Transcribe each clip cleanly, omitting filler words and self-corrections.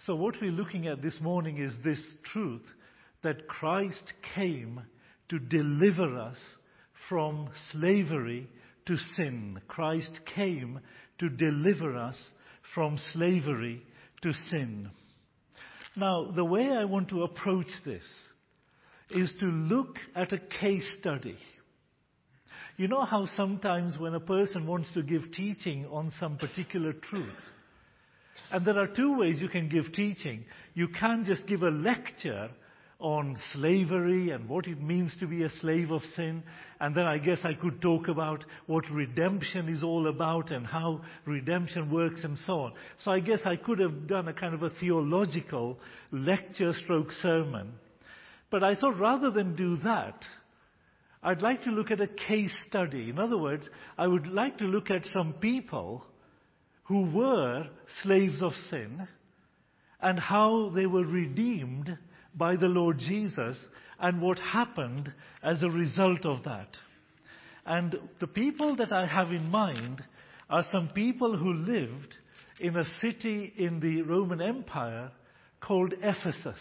So what we're looking at this morning is this truth that Christ came to deliver us from slavery to sin. Christ came to deliver us from slavery to sin. Now, the way I want to approach this is to look at a case study. You know how sometimes when a person wants to give teaching on some particular truth, and there are two ways you can give teaching. You can just give a lecture on slavery and what it means to be a slave of sin. And then I guess I could talk about what redemption is all about and how redemption works and so on. So I guess I could have done a kind of a theological lecture stroke sermon. But I thought rather than do that, I'd like to look at a case study. In other words, I would like to look at some people who were slaves of sin and how they were redeemed by the Lord Jesus and what happened as a result of that. And the people that I have in mind are some people who lived in a city in the Roman Empire called Ephesus.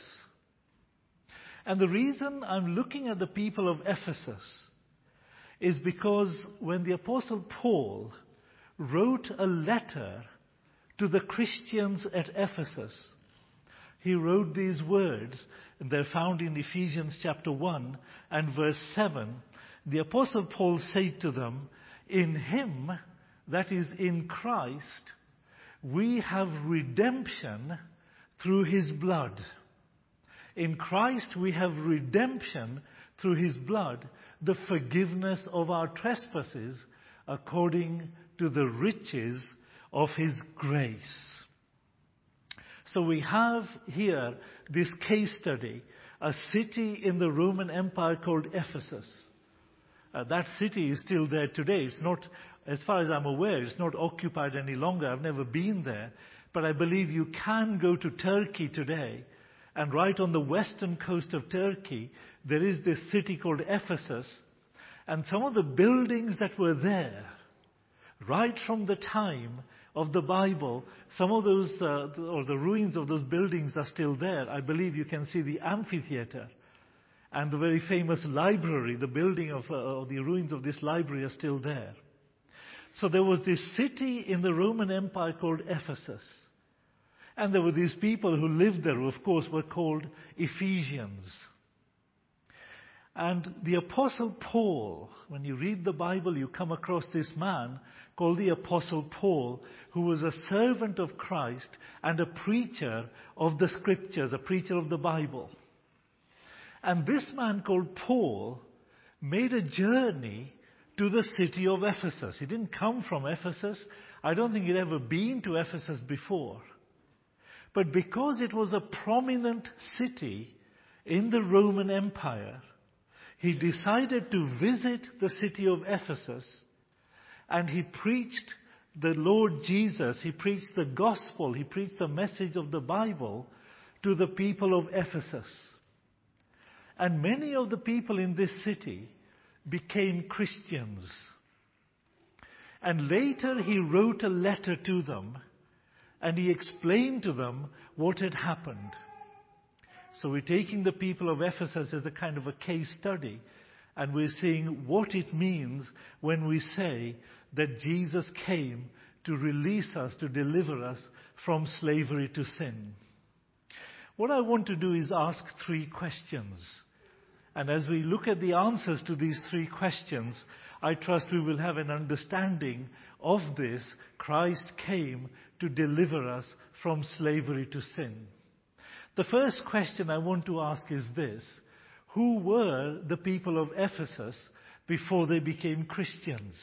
And the reason I'm looking at the people of Ephesus is because when the Apostle Paul wrote a letter to the Christians at Ephesus, he wrote these words, and they're found in Ephesians chapter 1 and verse 7. The Apostle Paul said to them, "In him," that is in Christ, "we have redemption through his blood." In Christ we have redemption through his blood, the forgiveness of our trespasses according to the riches of his grace. So we have here this case study, a city in the Roman Empire called Ephesus. That city is still there today. It's not, as far as I'm aware, it's not occupied any longer. I've never been there. But I believe you can go to Turkey today. And right on the western coast of Turkey, there is this city called Ephesus. And some of the buildings that were there, right from the time of the Bible, some of those, or the ruins of those buildings are still there. I believe you can see the amphitheater and the very famous library. The building of the ruins of this library are still there. So there was this city in the Roman Empire called Ephesus. And there were these people who lived there who, of course, were called Ephesians. And the Apostle Paul, when you read the Bible, you come across this man called the Apostle Paul, who was a servant of Christ and a preacher of the Scriptures, a preacher of the Bible. And this man called Paul made a journey to the city of Ephesus. He didn't come from Ephesus. I don't think he'd ever been to Ephesus before. But because it was a prominent city in the Roman Empire, he decided to visit the city of Ephesus, and he preached the Lord Jesus, he preached the gospel, he preached the message of the Bible to the people of Ephesus. And many of the people in this city became Christians. And later he wrote a letter to them, and he explained to them what had happened. So we're taking the people of Ephesus as a kind of a case study, and we're seeing what it means when we say that Jesus came to release us, to deliver us from slavery to sin. What I want to do is ask 3 questions. And as we look at the answers to these 3 questions, I trust we will have an understanding of this. Christ came to deliver us from slavery to sin. The first question I want to ask is this: who were the people of Ephesus before they became Christians?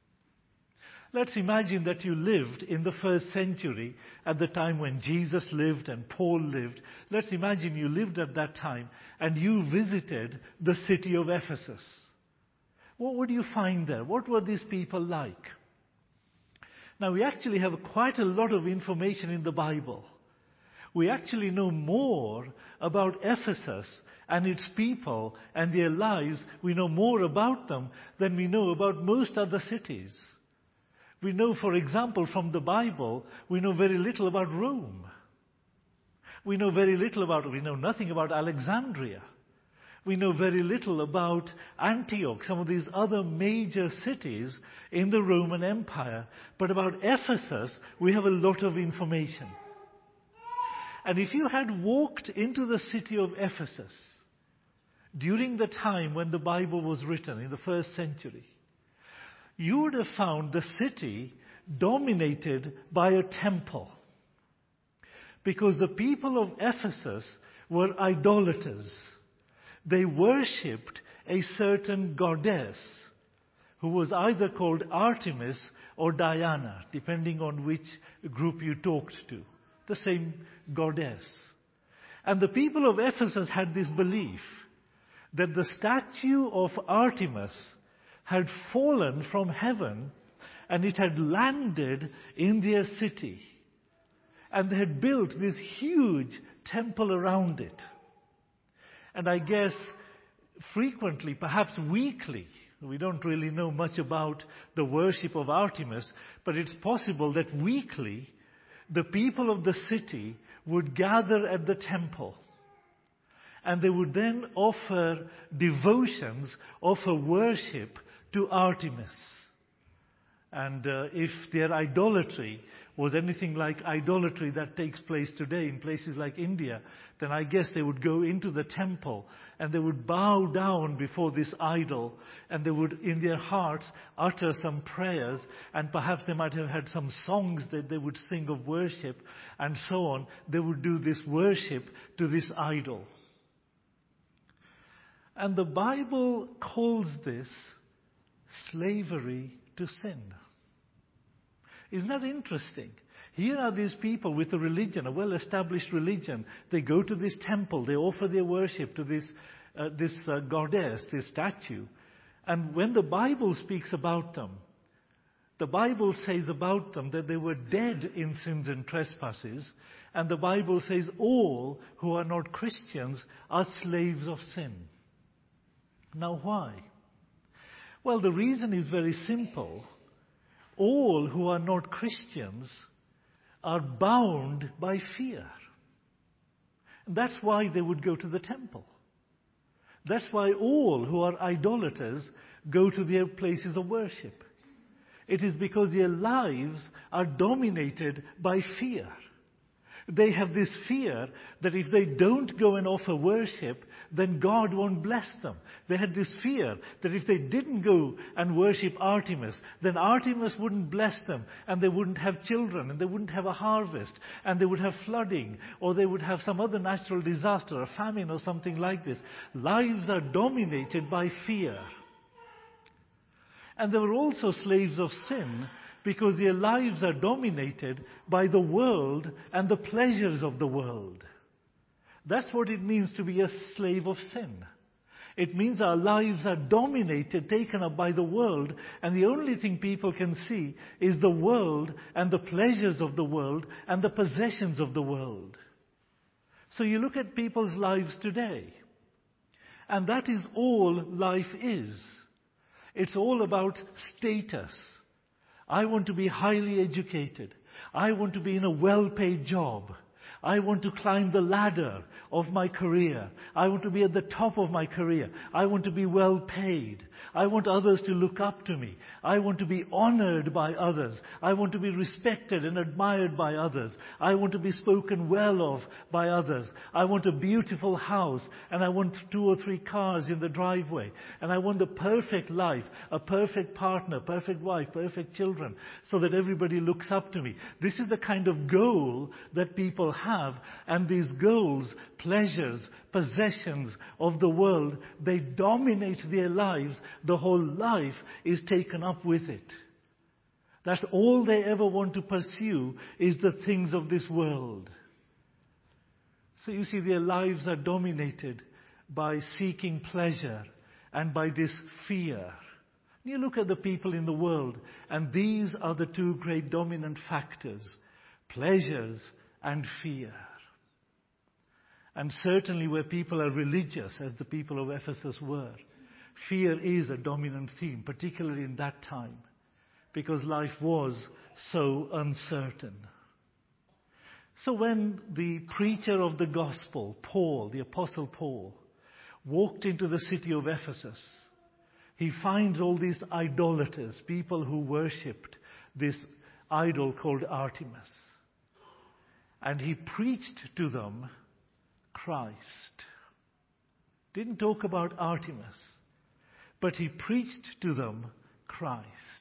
Let's imagine that you lived in the 1st century at the time when Jesus lived and Paul lived. Let's imagine you lived at that time and you visited the city of Ephesus. What would you find there? What were these people like? Now, we actually have quite a lot of information in the Bible. We actually know more about Ephesus and its people and their lives. We know more about them than we know about most other cities. We know, for example, from the Bible, we know very little about Rome. We know very little about it. We know nothing about Alexandria. We know very little about Antioch, some of these other major cities in the Roman Empire. But about Ephesus, we have a lot of information. And if you had walked into the city of Ephesus during the time when the Bible was written, in the first century, you would have found the city dominated by a temple. Because the people of Ephesus were idolaters. They worshipped a certain goddess who was either called Artemis or Diana, depending on which group you talked to. The same goddess. And the people of Ephesus had this belief that the statue of Artemis had fallen from heaven and it had landed in their city. And they had built this huge temple around it. And I guess frequently, perhaps weekly, we don't really know much about the worship of Artemis, but it's possible that weekly the people of the city would gather at the temple. And they would then offer devotions, offer worship to Artemis. And if their idolatry was anything like idolatry that takes place today in places like India, then I guess they would go into the temple and they would bow down before this idol, and they would in their hearts utter some prayers, and perhaps they might have had some songs that they would sing of worship and so on. They would do this worship to this idol. And the Bible calls this slavery to sin. Isn't that interesting? Here are these people with a religion, a well-established religion. They go to this temple. They offer their worship to this goddess, this statue. And when the Bible speaks about them, the Bible says about them that they were dead in sins and trespasses. And the Bible says all who are not Christians are slaves of sin. Now why? Well, the reason is very simple. All who are not Christians are bound by fear. That's why they would go to the temple. That's why all who are idolaters go to their places of worship. It is because their lives are dominated by fear. They have this fear that if they don't go and offer worship, then God won't bless them. They had this fear that if they didn't go and worship Artemis, then Artemis wouldn't bless them, and they wouldn't have children, and they wouldn't have a harvest, and they would have flooding, or they would have some other natural disaster, a famine or something like this. Lives are dominated by fear. And they were also slaves of sin, because their lives are dominated by the world and the pleasures of the world. That's what it means to be a slave of sin. It means our lives are dominated, taken up by the world, and the only thing people can see is the world and the pleasures of the world and the possessions of the world. So you look at people's lives today, and that is all life is. It's all about status. I want to be highly educated. I want to be in a well-paid job. I want to climb the ladder of my career. I want to be at the top of my career. I want to be well paid. I want others to look up to me. I want to be honored by others. I want to be respected and admired by others. I want to be spoken well of by others. I want a beautiful house, and I want 2 or 3 cars in the driveway. And I want the perfect life, a perfect partner, perfect wife, perfect children, so that everybody looks up to me. This is the kind of goal that people have, and these goals, pleasures, possessions of the world, they dominate their lives. The whole life is taken up with it. That's all they ever want to pursue, is the things of this world. So you see, their lives are dominated by seeking pleasure and by this fear. You look at the people in the world, and these are the 2 great dominant factors: pleasures and fear. And certainly where people are religious, as the people of Ephesus were, fear is a dominant theme, particularly in that time, because life was so uncertain. So when the preacher of the gospel, Paul, the apostle Paul, walked into the city of Ephesus, he finds all these idolaters, people who worshipped this idol called Artemis. And he preached to them Christ. Didn't talk about Artemis, but he preached to them Christ.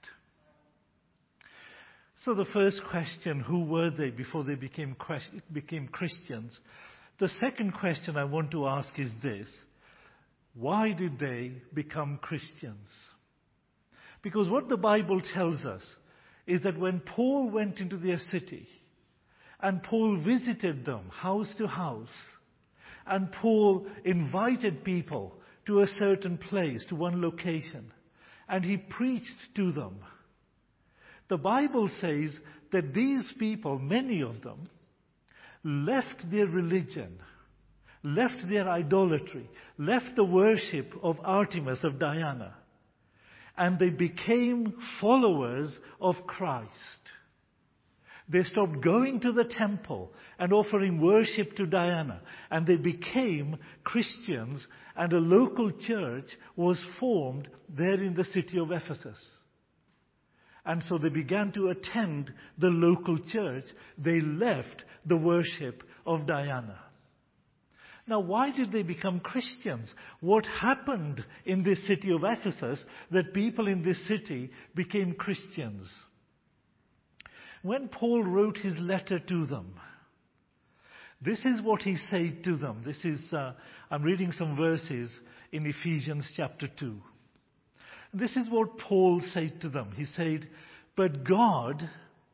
So the first question, who were they before they became Christians? The second question I want to ask is this: why did they become Christians? Because what the Bible tells us is that when Paul went into their city, and Paul visited them house to house, and Paul invited people to a certain place, to one location, and he preached to them, the Bible says that these people, many of them, left their religion, left their idolatry, left the worship of Artemis, of Diana, and they became followers of Christ. They stopped going to the temple and offering worship to Diana, and they became Christians, and a local church was formed there in the city of Ephesus. And so they began to attend the local church. They left the worship of Diana. Now, why did they become Christians? What happened in this city of Ephesus that people in this city became Christians? When Paul wrote his letter to them, this is what he said to them. I'm reading some verses in Ephesians chapter 2. This is what Paul said to them. He said, "But God,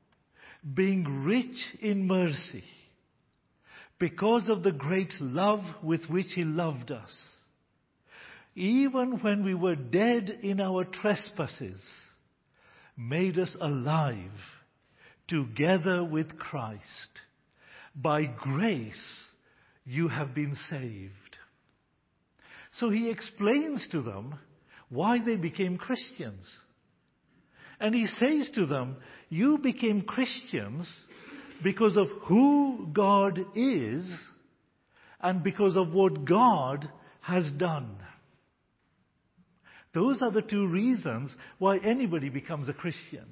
being rich in mercy, because of the great love with which He loved us, even when we were dead in our trespasses, made us alive together with Christ. By grace you have been saved." So he explains to them why they became Christians. And he says to them, you became Christians because of who God is and because of what God has done. Those are the two reasons why anybody becomes a Christian.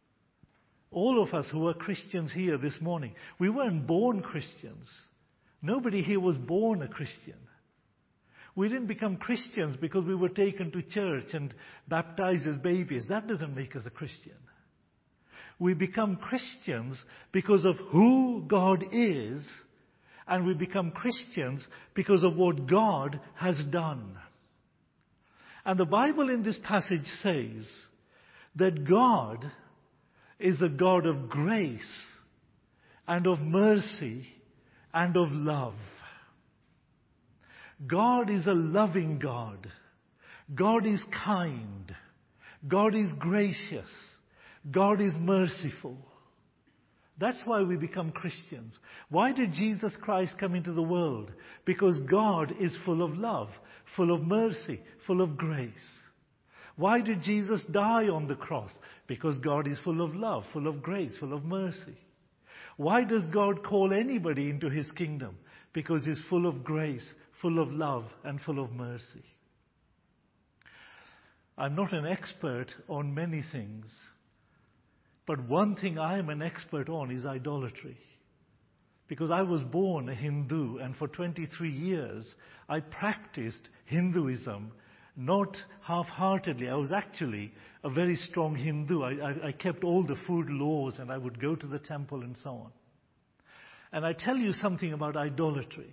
All of us who are Christians here this morning, we weren't born Christians. Nobody here was born a Christian. We didn't become Christians because we were taken to church and baptized as babies. That doesn't make us a Christian. We become Christians because of who God is, and we become Christians because of what God has done. And the Bible in this passage says that God is a God of grace and of mercy and of love. God is a loving God. God is kind. God is gracious. God is merciful. That's why we become Christians. Why did Jesus Christ come into the world? Because God is full of love, full of mercy, full of grace. Why did Jesus die on the cross? Because God is full of love, full of grace, full of mercy. Why does God call anybody into His kingdom? Because He's full of grace, full of love, and full of mercy. I'm not an expert on many things, but one thing I am an expert on is idolatry. Because I was born a Hindu, and for 23 years I practiced Hinduism, not half-heartedly. I was actually a very strong Hindu. I kept all the food laws, and I would go to the temple and so on. And I tell you something about idolatry.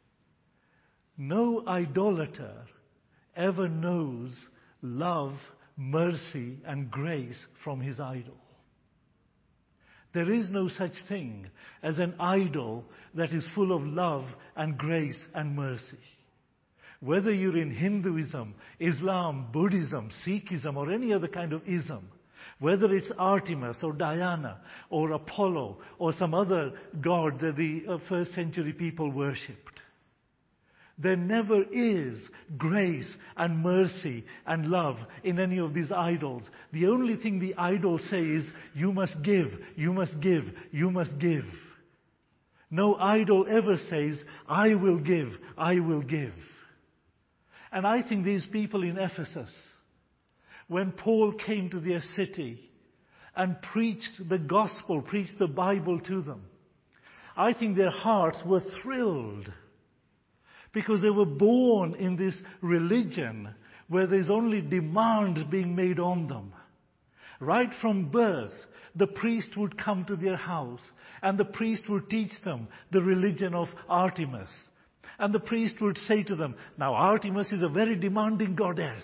No idolater ever knows love, mercy, and grace from his idol. There is no such thing as an idol that is full of love and grace and mercy. Whether you're in Hinduism, Islam, Buddhism, Sikhism, or any other kind of ism, whether it's Artemis or Diana or Apollo or some other god that the first century people worshipped, there never is grace and mercy and love in any of these idols. The only thing the idols say is, you must give, you must give, you must give. No idol ever says, I will give, I will give. And I think these people in Ephesus, when Paul came to their city and preached the gospel, preached the Bible to them, I think their hearts were thrilled because they were born in this religion where there's only demands being made on them. Right from birth, the priest would come to their house and the priest would teach them the religion of Artemis. And the priest would say to them, now Artemis is a very demanding goddess.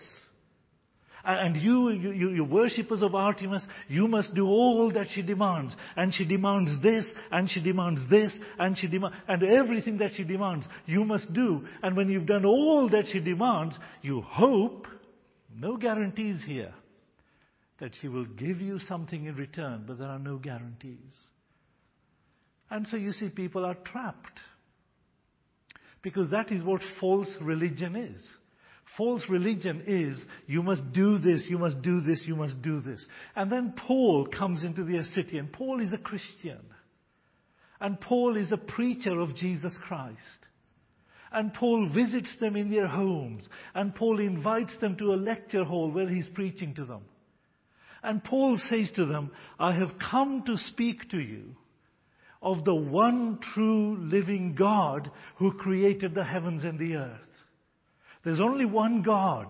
And you worshippers of Artemis, you must do all that she demands. And she demands this, and she demands this, and and everything that she demands, you must do. And when you've done all that she demands, you hope, no guarantees here, that she will give you something in return, but there are no guarantees. And so you see, people are trapped. Because that is what false religion is. False religion is, you must do this, you must do this, you must do this. And then Paul comes into their city, and Paul is a Christian. And Paul is a preacher of Jesus Christ. And Paul visits them in their homes. And Paul invites them to a lecture hall where he's preaching to them. And Paul says to them, I have come to speak to you of the one true living God who created the heavens and the earth. There's only one God,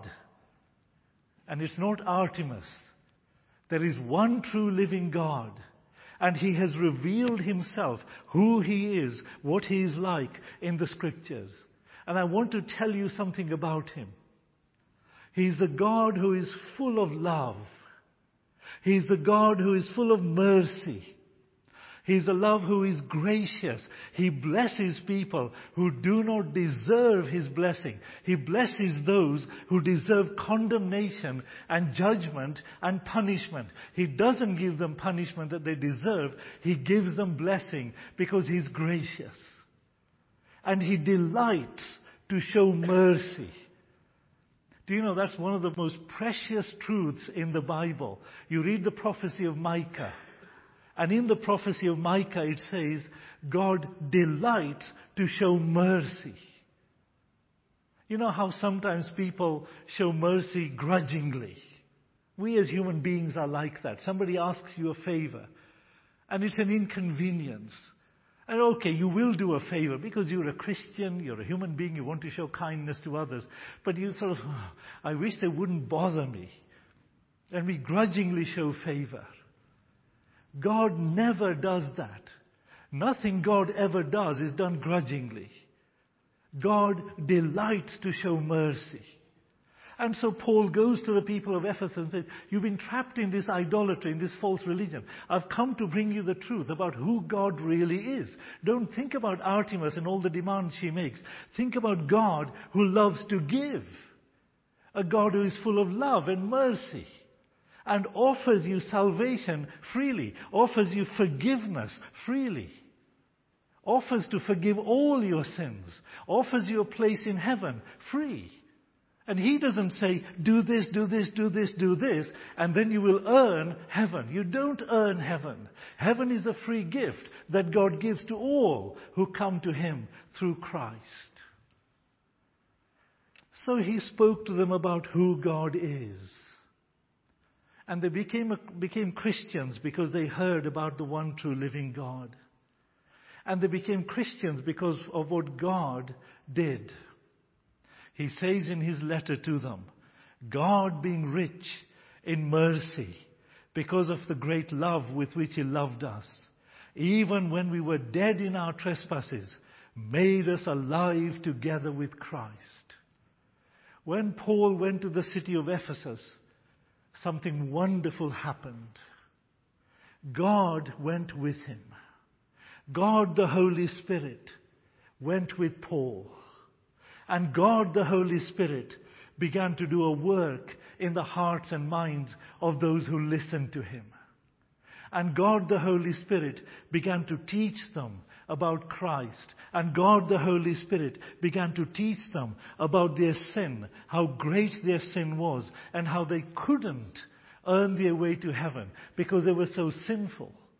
and it's not Artemis. There is one true living God, and He has revealed Himself, who He is, what He is like in the Scriptures. And I want to tell you something about Him. He's a God who is full of love. He's a God who is full of mercy. He's a love who is gracious. He blesses people who do not deserve His blessing. He blesses those who deserve condemnation and judgment and punishment. He doesn't give them punishment that they deserve. He gives them blessing because He's gracious. And He delights to show mercy. Do you know that's one of the most precious truths in the Bible? You read the prophecy of Micah. And in the prophecy of Micah it says, God delights to show mercy. You know how sometimes people show mercy grudgingly? We as human beings are like that. Somebody asks you a favor, and it's an inconvenience. And okay, you will do a favor because you're a Christian, you're a human being, you want to show kindness to others. But you sort of, I wish they wouldn't bother me. And we grudgingly show favor. God never does that. Nothing God ever does is done grudgingly. God delights to show mercy. And so Paul goes to the people of Ephesus and says, you've been trapped in this idolatry, in this false religion. I've come to bring you the truth about who God really is. Don't think about Artemis and all the demands she makes. Think about God who loves to give. A God who is full of love and mercy. And offers you salvation freely. Offers you forgiveness freely. Offers to forgive all your sins. Offers you a place in heaven free. And He doesn't say, do this, do this, do this, do this, and then you will earn heaven. You don't earn heaven. Heaven is a free gift that God gives to all who come to Him through Christ. So He spoke to them about who God is. And they became Christians because they heard about the one true living God. And they became Christians because of what God did. He says in His letter to them, God being rich in mercy because of the great love with which He loved us, even when we were dead in our trespasses, made us alive together with Christ. When Paul went to the city of Ephesus, something wonderful happened. God went with him. God the Holy Spirit went with Paul. And God the Holy Spirit began to do a work in the hearts and minds of those who listened to Him. And God the Holy Spirit began to teach them about Christ. And God the Holy Spirit began to teach them about their sin, how great their sin was, and how they couldn't earn their way to heaven because they were so sinful.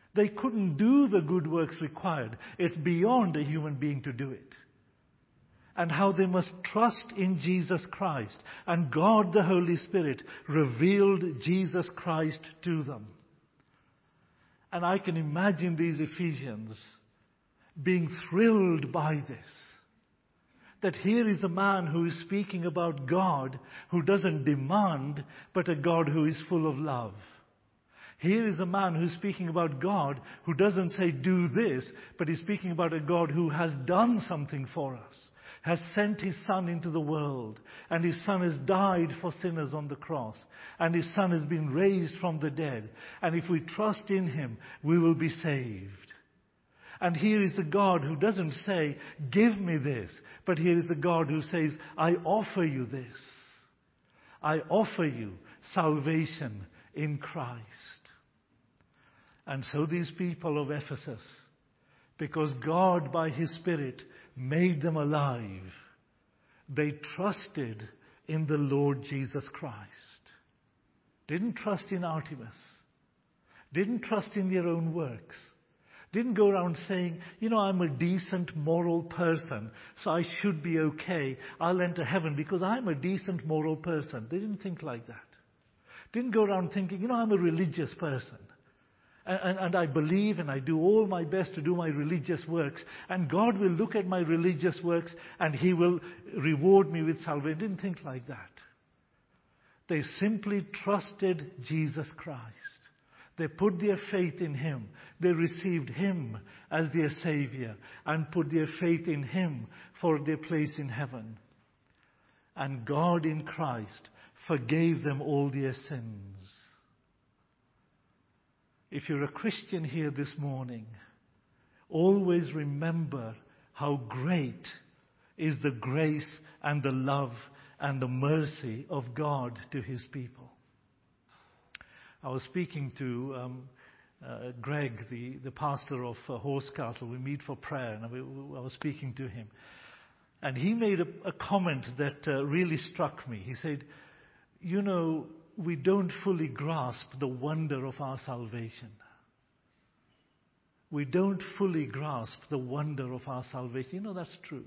They couldn't do the good works required. It's beyond a human being to do it. And how they must trust in Jesus Christ. And God the Holy Spirit revealed Jesus Christ to them. And I can imagine these Ephesians being thrilled by this. That here is a man who is speaking about God who doesn't demand, but a God who is full of love. Here is a man who's speaking about God who doesn't say do this, but he's speaking about a God who has done something for us, has sent his Son into the world, and his Son has died for sinners on the cross, and his Son has been raised from the dead, and if we trust in him, we will be saved. And here is the God who doesn't say, give me this, but here is the God who says, I offer you this. I offer you salvation in Christ. And so these people of Ephesus, because God by his Spirit made them alive, they trusted in the Lord Jesus Christ. Didn't trust in Artemis. Didn't trust in their own works. Didn't go around saying, I'm a decent moral person, so I should be okay. I'll enter heaven because I'm a decent moral person. They didn't think like that. Didn't go around thinking, I'm a religious person. And I believe and I do all my best to do my religious works. And God will look at my religious works and he will reward me with salvation. They didn't think like that. They simply trusted Jesus Christ. They put their faith in him. They received him as their Savior and put their faith in him for their place in heaven. And God in Christ forgave them all their sins. If you're a Christian here this morning, always remember how great is the grace and the love and the mercy of God to his people. I was speaking to Greg, the pastor of Horsecastle. We meet for prayer, and I was speaking to him. And he made a comment that really struck me. He said, we don't fully grasp the wonder of our salvation. We don't fully grasp the wonder of our salvation. That's true.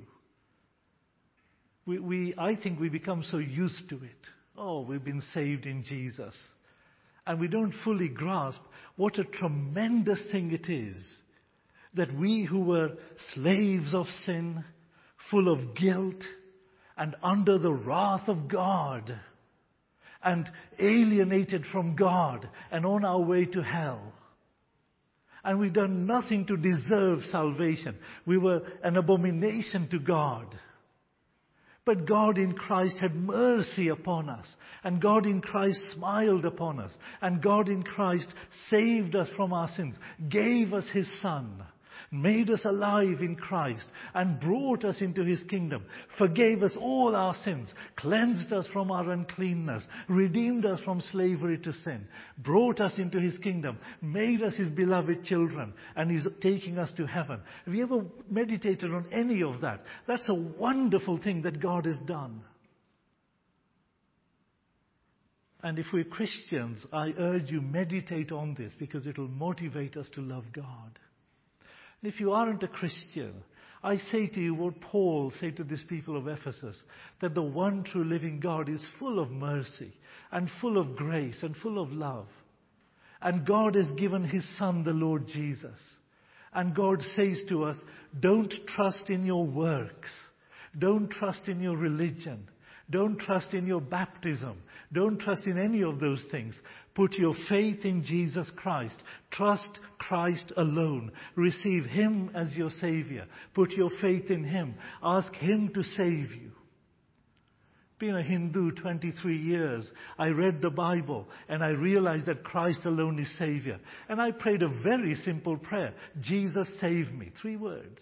I think we become so used to it. Oh, we've been saved in Jesus. And we don't fully grasp what a tremendous thing it is that we who were slaves of sin, full of guilt, and under the wrath of God, and alienated from God, and on our way to hell. And we've done nothing to deserve salvation. We were an abomination to God. But God in Christ had mercy upon us. And God in Christ smiled upon us. And God in Christ saved us from our sins, gave us his Son, made us alive in Christ, and brought us into his kingdom, forgave us all our sins, cleansed us from our uncleanness, redeemed us from slavery to sin, brought us into his kingdom, made us his beloved children, and is taking us to heaven. Have you ever meditated on any of that? That's a wonderful thing that God has done. And if we're Christians, I urge you, meditate on this, because it will motivate us to love God. If you aren't a Christian, I say to you what Paul said to these people of Ephesus, that the one true living God is full of mercy and full of grace and full of love. And God has given his Son, the Lord Jesus. And God says to us, don't trust in your works. Don't trust in your religion. Don't trust in your baptism. Don't trust in any of those things. Put your faith in Jesus Christ. Trust Christ alone. Receive him as your Savior. Put your faith in him. Ask him to save you. Being a Hindu 23 years, I read the Bible and I realized that Christ alone is Savior. And I prayed a very simple prayer. Jesus, save me. 3 words.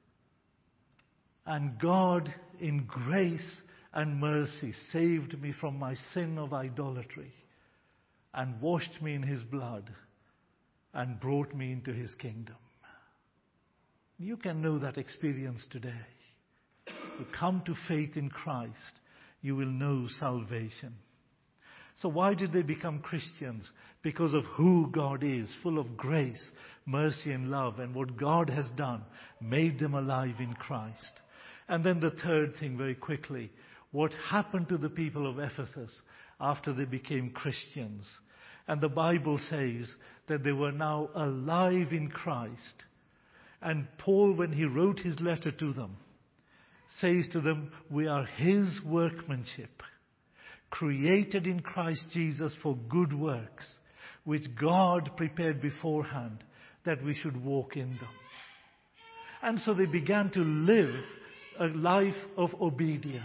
And God, in grace and mercy, saved me from my sin of idolatry and washed me in his blood and brought me into his kingdom. You can know that experience today. You come to faith in Christ, you will know salvation. So why did they become Christians? Because of who God is, full of grace, mercy and love, and what God has done made them alive in Christ. And then the third thing, very quickly, what happened to the people of Ephesus after they became Christians. And the Bible says that they were now alive in Christ. And Paul, when he wrote his letter to them, says to them, we are his workmanship, created in Christ Jesus for good works, which God prepared beforehand that we should walk in them. And so they began to live a life of obedience.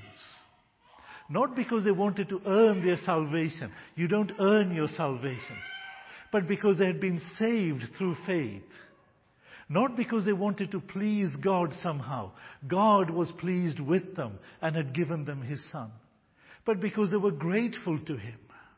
Not because they wanted to earn their salvation. You don't earn your salvation. But because they had been saved through faith. Not because they wanted to please God somehow. God was pleased with them and had given them His Son. But because they were grateful to Him.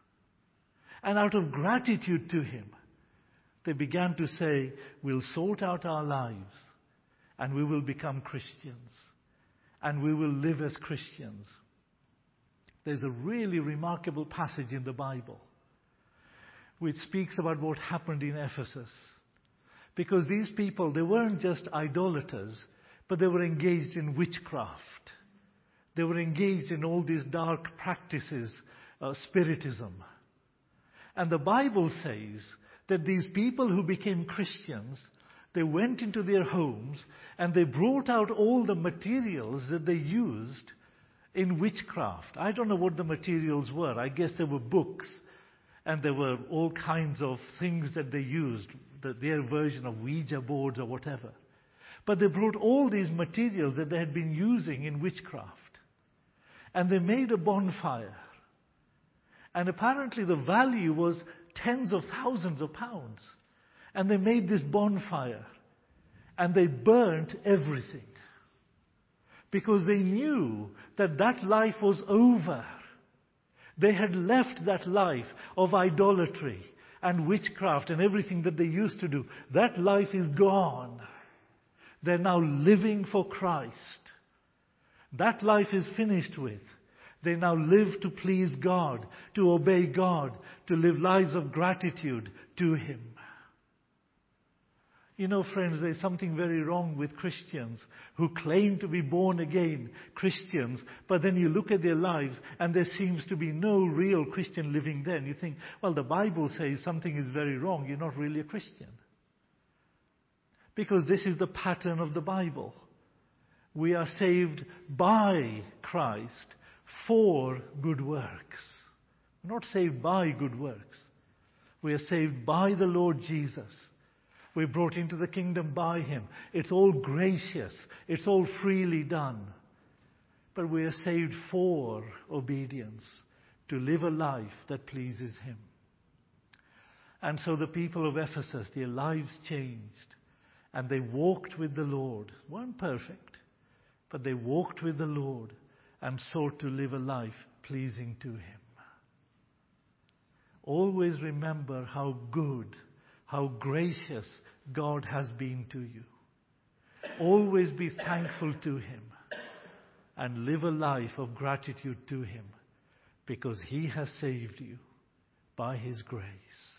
And out of gratitude to Him, they began to say, we'll sort out our lives and we will become Christians. And we will live as Christians. There's a really remarkable passage in the Bible which speaks about what happened in Ephesus. Because these people, they weren't just idolaters, but they were engaged in witchcraft. They were engaged in all these dark practices, spiritism. And the Bible says that these people who became Christians, they went into their homes and they brought out all the materials that they used in witchcraft. I don't know what the materials were. I guess there were books and there were all kinds of things that they used, their version of Ouija boards or whatever. But they brought all these materials that they had been using in witchcraft. And they made a bonfire. And apparently the value was tens of thousands of pounds. And they made this bonfire. And they burnt everything. Because they knew that that life was over. They had left that life of idolatry and witchcraft and everything that they used to do. That life is gone. They're now living for Christ. That life is finished with. They now live to please God, to obey God, to live lives of gratitude to Him. You know, friends, there's something very wrong with Christians who claim to be born again Christians, but then you look at their lives and there seems to be no real Christian living there. And you think, well, the Bible says something is very wrong. You're not really a Christian. Because this is the pattern of the Bible. We are saved by Christ for good works. We're not saved by good works. We are saved by the Lord Jesus. We're brought into the kingdom by Him. It's all gracious. It's all freely done. But we are saved for obedience, to live a life that pleases Him. And so the people of Ephesus, their lives changed. And they walked with the Lord. Weren't perfect, but they walked with the Lord and sought to live a life pleasing to Him. Always remember how good, how gracious God has been to you. Always be thankful to Him and live a life of gratitude to Him because He has saved you by His grace.